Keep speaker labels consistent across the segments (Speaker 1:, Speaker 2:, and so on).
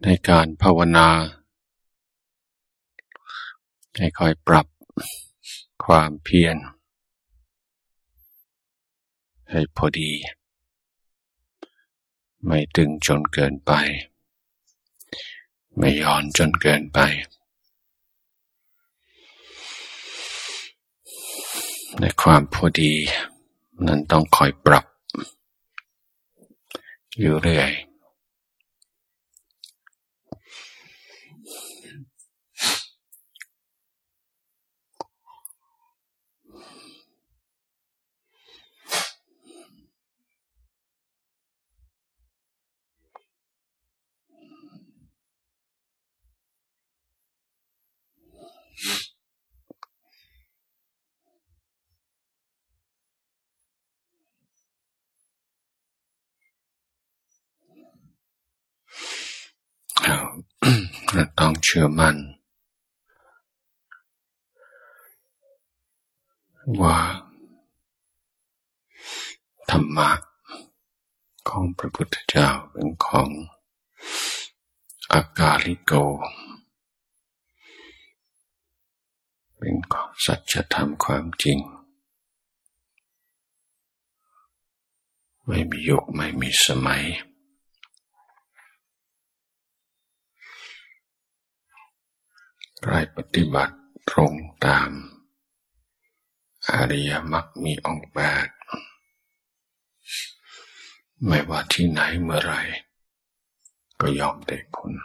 Speaker 1: ในการภาวนาให้คอยปรับความเพียรให้พอดีไม่ตึงจนเกินไปไม่หย่อนจนเกินไปในความพอดีนั้นต้องคอยปรับอยู่เรื่อยเราต้องเชื่อมั่นว่าธรรมะของพระพุทธเจ้าเป็นของอากาลิโกเป็นของสัจธรรมความจริงไม่มียุคไม่มีสมัยใครปฏิบัติตรงตามอริยมรรคมีองค์แปดไม่ว่าที่ไหนเมื่อไรก็ย่อมได้ผล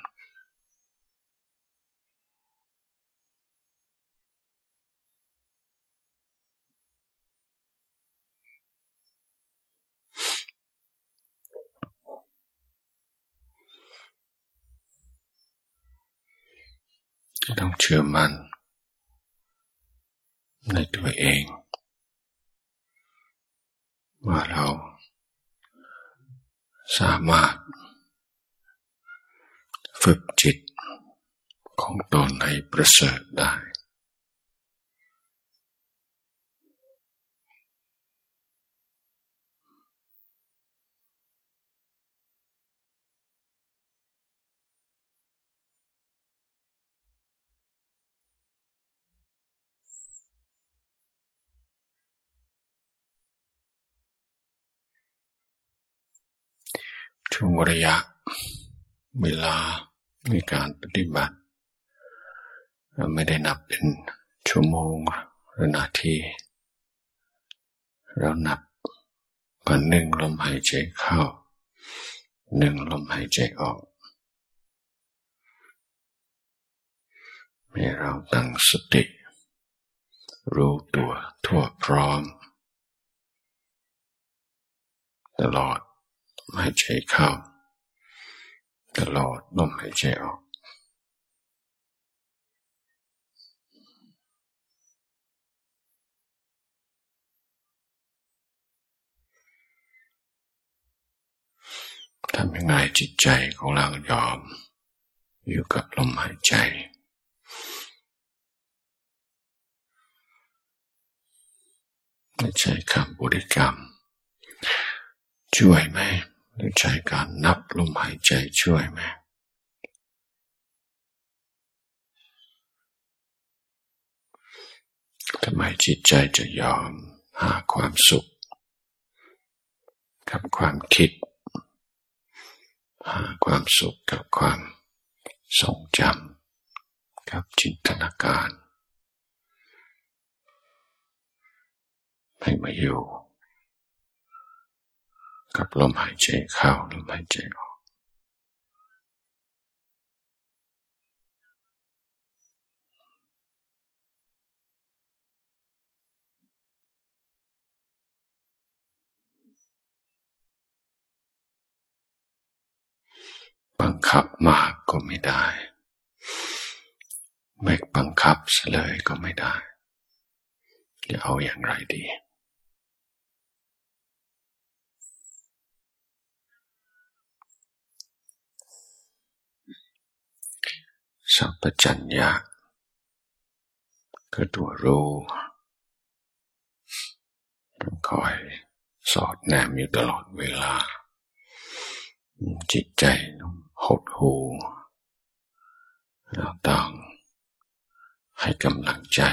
Speaker 1: ต้องเชื่อมั่นในตัวเองว่าเราสามารถฝึกจิตของตนให้ประเสริฐได้ช่วงระยะเวลาในการปฏิบัติเราไม่ได้นับเป็นชั่วโมงหรือนาทีเรานับว่าหนึ่งลมหายใจเข้าหนึ่งลมหายใจออกให้เราตั้งสติรู้ตัวทั่วพร้อมตลอดลมหายใจเข้าตลอดลมหายใจออกทำยังไงจิตใจของเรายอมอยู่กับลมหายใจไม่ใช่คำบริกรรมช่วยไหมหรือใช้การนับลมหายใจช่วยไหมทำไมจิตใจจะยอมหาความสุขกับความคิดหาความสุขกับความทรงจำกับจินตนาการให้มาอยู่กับลมหายใจเข้าลมหายใจออกบังคับมากก็ไม่ได้ไม่บังคับเสียเลยก็ไม่ได้จะเอาอย่างไรดีสัมปชัญญะคือตัวรู้คอยสอดแนมอยู่ตลอดเวลาจิตใจหดหู่เราต้องให้กำลังใจ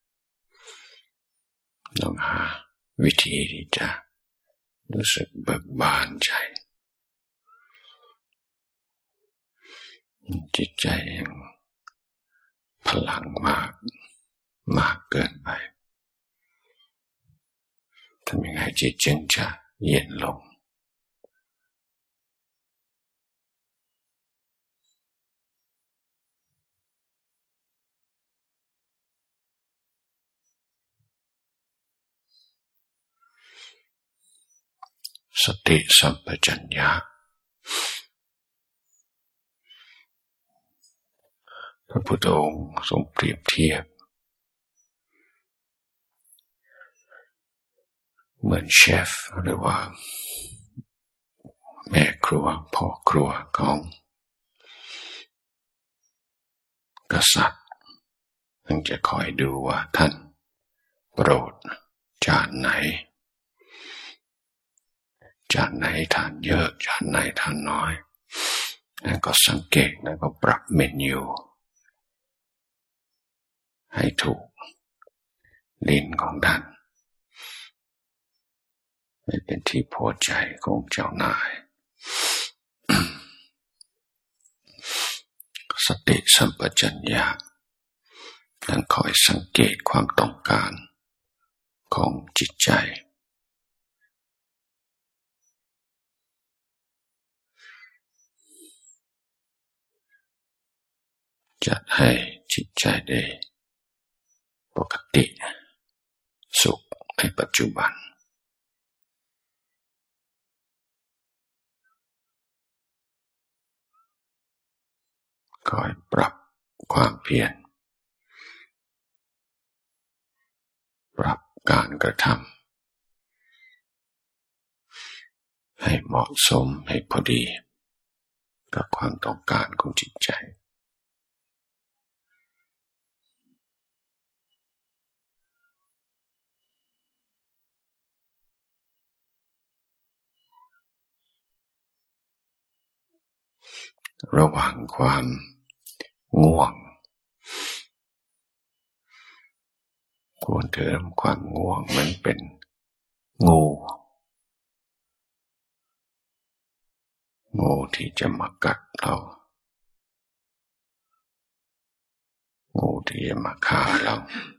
Speaker 1: ต้องหาวิธีที่จะรู้สึกเบิกบานใจจิตใจยังพลังมากเกินไปทำยังไงจิตจึงจะเย็นลงสติสัมปชัญญะพระพุทธองค์ทรงเปรียบเทียบเหมือนเชฟหรือว่าแม่ครัวพ่อครัวของกษัตริย์ซึ่งจะคอยดูว่าท่านโปรดจานไหนทานเยอะจานไหนทานน้อยแล้วก็สังเกตแล้วก็ปรับเมนูให้ถูกลิ้นของท่านให้เป็นที่พอใจของเจ้านายสติสัมปชัญญะนั้นคอยสังเกตความต้องการของจิตใจจัดให้จิตใจได้ปกติสุขในปัจจุบันคอยปรับความเพียรปรับการกระทำให้เหมาะสมให้พอดีกับความต้องการของจิตใจระหว่างความง่วงควรถือความง่วงมันเป็นงูที่จะมากัดเรางูที่จะมาฆ่าเรา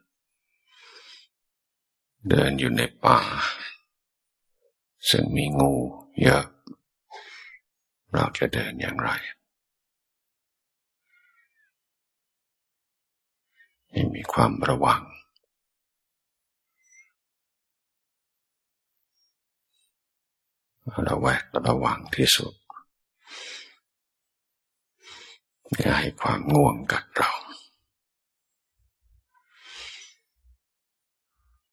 Speaker 1: เดินอยู่ในป่าซึ่งมีงูเยอะเราจะเดินอย่างไรให้มีความระวังระแวดระวังที่สุดอย่าให้ความง่วงกัดเรา